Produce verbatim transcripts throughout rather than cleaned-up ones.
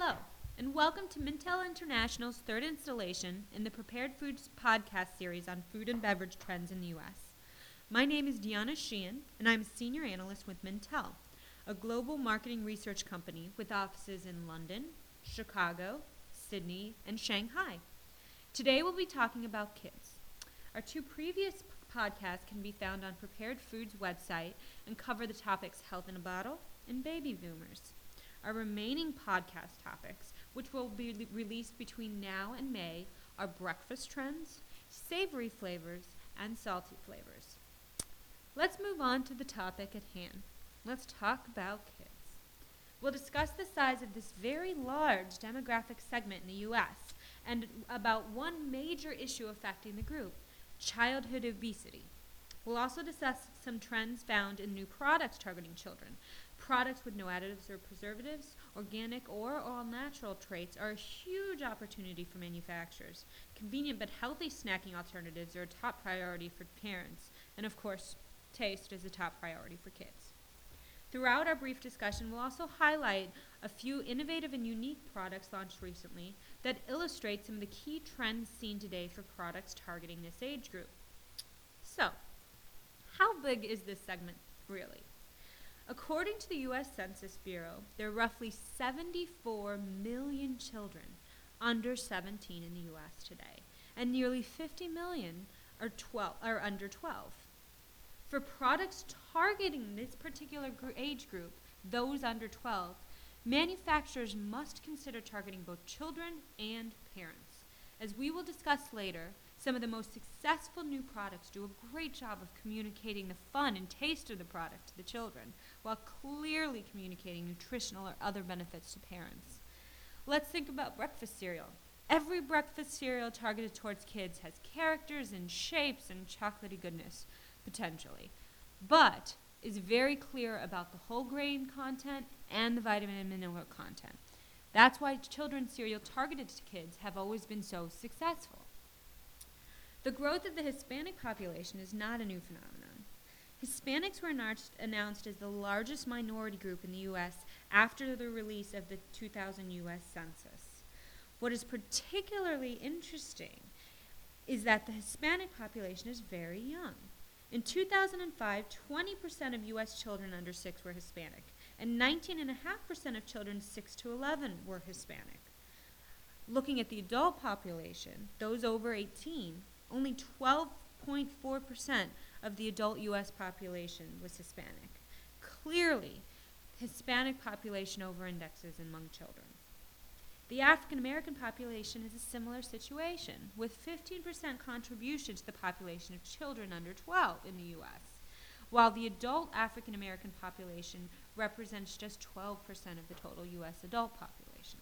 Hello, and welcome to Mintel International's third installation in the Prepared Foods podcast series on food and beverage trends in the U S. My name is Deanna Sheehan, and I'm a senior analyst with Mintel, a global marketing research company with offices in London, Chicago, Sydney, and Shanghai. Today we'll be talking about kids. Our two previous p- podcasts can be found on Prepared Foods' website and cover the topics health in a bottle and baby boomers. Our remaining podcast topics, which will be le- released between now and May, are breakfast trends, savory flavors, and salty flavors. Let's move on to the topic at hand. Let's talk about kids. We'll discuss the size of this very large demographic segment in the U S and about one major issue affecting the group, childhood obesity. We'll also discuss some trends found in new products targeting children. Products with no additives or preservatives, organic or all-natural traits are a huge opportunity for manufacturers. Convenient but healthy snacking alternatives are a top priority for parents. And of course, taste is a top priority for kids. Throughout our brief discussion, we'll also highlight a few innovative and unique products launched recently that illustrate some of the key trends seen today for products targeting this age group. So, how big is this segment really? According to the U S Census Bureau, there are roughly seventy-four million children under seventeen in the U S today, and nearly fifty million are, twelve, are under twelve. For products targeting this particular gr- age group, those under twelve, manufacturers must consider targeting both children and parents. As we will discuss later, some of the most successful new products do a great job of communicating the fun and taste of the product to the children, while clearly communicating nutritional or other benefits to parents. Let's think about breakfast cereal. Every breakfast cereal targeted towards kids has characters and shapes and chocolatey goodness, potentially, but is very clear about the whole grain content and the vitamin and mineral content. That's why children's cereal targeted to kids have always been so successful. The growth of the Hispanic population is not a new phenomenon. Hispanics were announced as the largest minority group in the U S after the release of the two thousand U S Census. What is particularly interesting is that the Hispanic population is very young. In two thousand five, twenty percent of U S children under six were Hispanic, and nineteen point five percent of children six to eleven were Hispanic. Looking at the adult population, those over eighteen, only twelve point four percent of the adult U S population was Hispanic. Clearly, Hispanic population over-indexes among children. The African American population is a similar situation, with fifteen percent contribution to the population of children under twelve in the U S, while the adult African American population represents just twelve percent of the total U S adult population.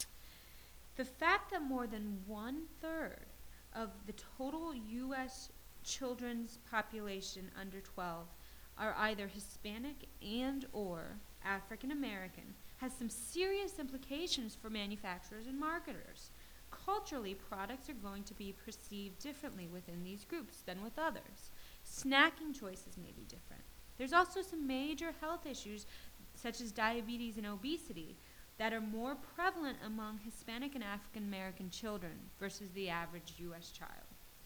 The fact that more than one-third of the total U S children's population under twelve are either Hispanic and or African American has some serious implications for manufacturers and marketers. Culturally, products are going to be perceived differently within these groups than with others. Snacking choices may be different. There's also some major health issues such as diabetes and obesity that are more prevalent among Hispanic and African American children versus the average U S child.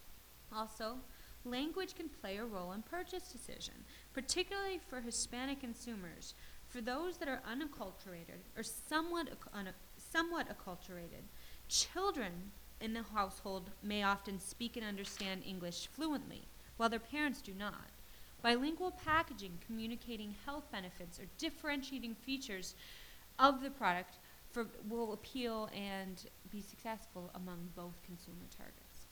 Also, language can play a role in purchase decision, particularly for Hispanic consumers. For those that are unacculturated or somewhat, un- somewhat acculturated, children in the household may often speak and understand English fluently, while their parents do not. Bilingual packaging, communicating health benefits, or differentiating features of the product for, will appeal and be successful among both consumer targets.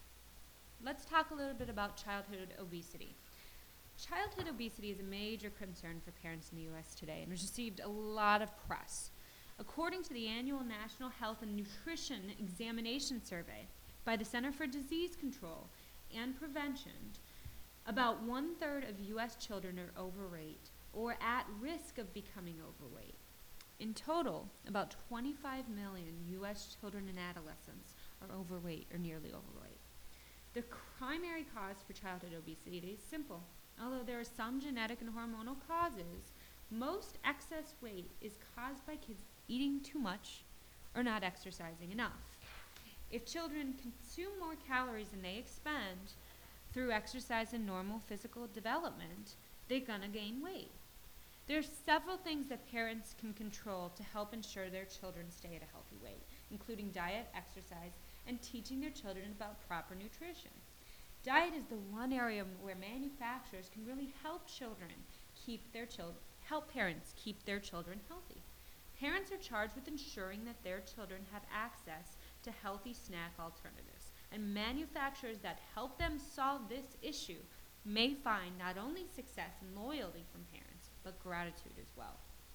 Let's talk a little bit about childhood obesity. Childhood obesity is a major concern for parents in the U S today and has received a lot of press. According to the annual National Health and Nutrition Examination Survey by the Center for Disease Control and Prevention, about one-third of U S children are overweight or at risk of becoming overweight. In total, about twenty-five million U S children and adolescents are overweight or nearly overweight. The primary cause for childhood obesity is simple. Although there are some genetic and hormonal causes, most excess weight is caused by kids eating too much, or not exercising enough. If children consume more calories than they expend through exercise and normal physical development, they're going to gain weight. There are several things that parents can control to help ensure their children stay at a healthy weight, including diet, exercise, and teaching their children about proper nutrition. Diet is the one area where manufacturers can really help children keep their children, help parents keep their children healthy. Parents are charged with ensuring that their children have access to healthy snack alternatives, and manufacturers that help them solve this issue may find not only success and loyalty from parents, but gratitude as well.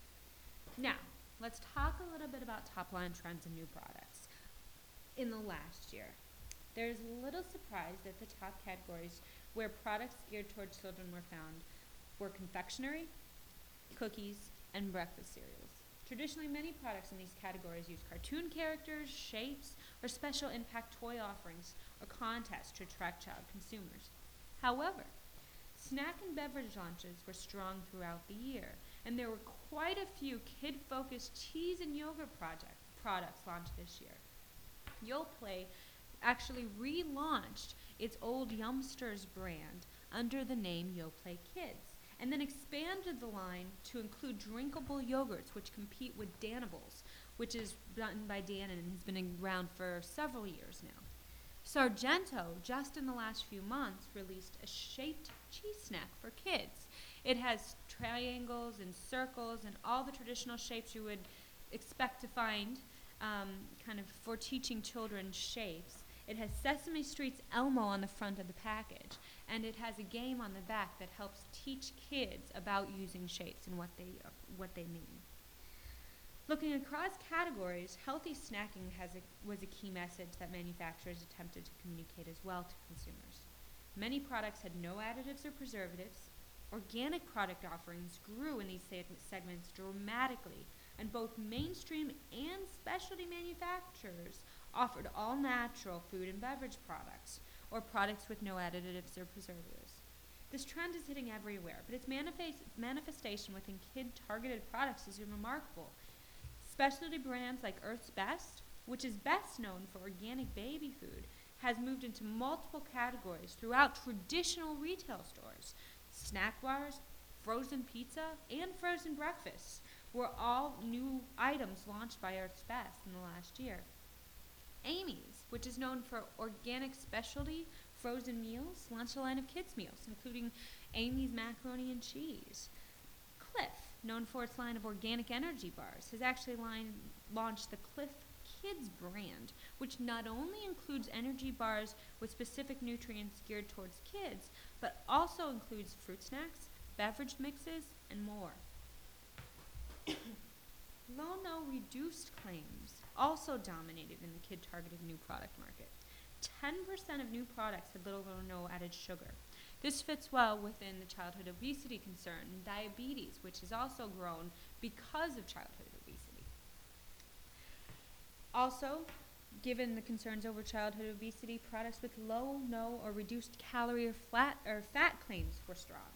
Now, let's talk a little bit about top-line trends and new products. In the last year, there's little surprise that the top categories where products geared towards children were found were confectionery, cookies, and breakfast cereals. Traditionally, many products in these categories use cartoon characters, shapes, or special impact toy offerings or contests to attract child consumers. However, snack and beverage launches were strong throughout the year, and there were quite a few kid-focused cheese and yogurt project, products launched this year. Yoplait actually relaunched its old Yumsters brand under the name Yoplait Kids, and then expanded the line to include drinkable yogurts, which compete with Danibles, which is done by Dannon and has been around for several years now. Sargento, just in the last few months, released a shaped cheese snack for kids. It has triangles and circles and all the traditional shapes you would expect to find um, kind of for teaching children shapes. It has Sesame Street's Elmo on the front of the package, and it has a game on the back that helps teach kids about using shapes and what they, uh, what they mean. Looking across categories, healthy snacking has a, was a key message that manufacturers attempted to communicate as well to consumers. Many products had no additives or preservatives. Organic product offerings grew in these seg- segments dramatically, and both mainstream and specialty manufacturers offered all-natural food and beverage products, or products with no additives or preservatives. This trend is hitting everywhere, but its manifest- manifestation within kid-targeted products is remarkable. Specialty brands like Earth's Best, which is best known for organic baby food, has moved into multiple categories throughout traditional retail stores. Snack bars, frozen pizza, and frozen breakfasts were all new items launched by Earth's Best in the last year. Amy's, which is known for organic specialty frozen meals, launched a line of kids' meals, including Amy's macaroni and cheese. Cliff, known for its line of organic energy bars, has actually line, launched the Cliff Kids brand, which not only includes energy bars with specific nutrients geared towards kids, but also includes fruit snacks, beverage mixes, and more. Low-no reduced claims also dominated in the kid-targeted new product market. ten percent of new products had little or no added sugar. This fits well within the childhood obesity concern and diabetes, which has also grown because of childhood obesity. Also, given the concerns over childhood obesity, products with low, no, or reduced calorie or flat or fat claims were strong.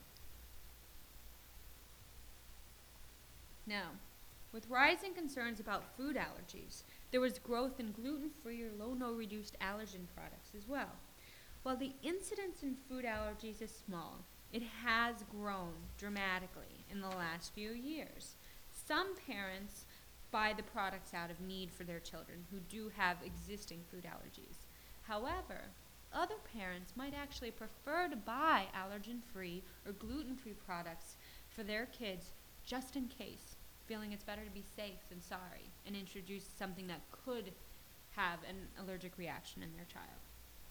Now, with rising concerns about food allergies, there was growth in gluten-free or low-no reduced allergen products as well. While the incidence in food allergies is small, it has grown dramatically in the last few years. Some parents buy the products out of need for their children who do have existing food allergies. However, other parents might actually prefer to buy allergen-free or gluten-free products for their kids just in case, feeling it's better to be safe than sorry and introduce something that could have an allergic reaction in their child.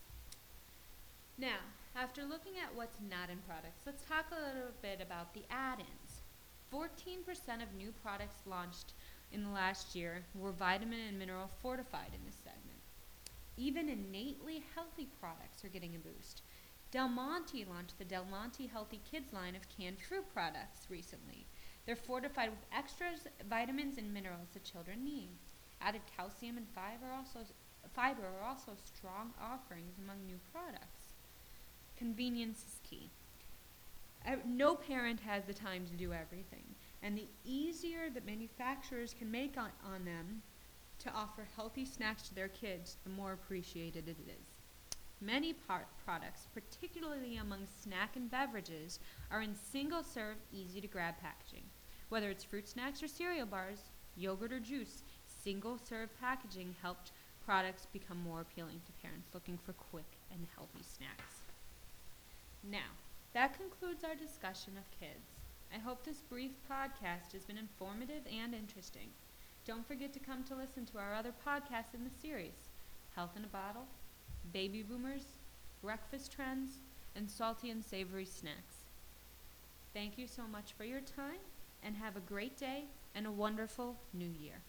Now, after looking at what's not in products, let's talk a little bit about the add-ins. fourteen percent of new products launched in the last year were vitamin and mineral fortified in this segment. Even innately healthy products are getting a boost. Del Monte launched the Del Monte Healthy Kids line of canned fruit products recently. They're fortified with extras, vitamins, and minerals that children need. Added calcium and fiber are also, fiber are also strong offerings among new products. Convenience is key. Uh, no parent has the time to do everything, and the easier that manufacturers can make on, on them, to offer healthy snacks to their kids, the more appreciated it is. Many par- products, particularly among snack and beverages, are in single-serve, easy-to-grab packaging. Whether it's fruit snacks or cereal bars, yogurt or juice, single-serve packaging helped products become more appealing to parents looking for quick and healthy snacks. Now, that concludes our discussion of kids. I hope this brief podcast has been informative and interesting. Don't forget to come to listen to our other podcasts in the series, Health in a Bottle, Baby Boomers, Breakfast Trends, and Salty and Savory Snacks. Thank you so much for your time, and have a great day and a wonderful new year.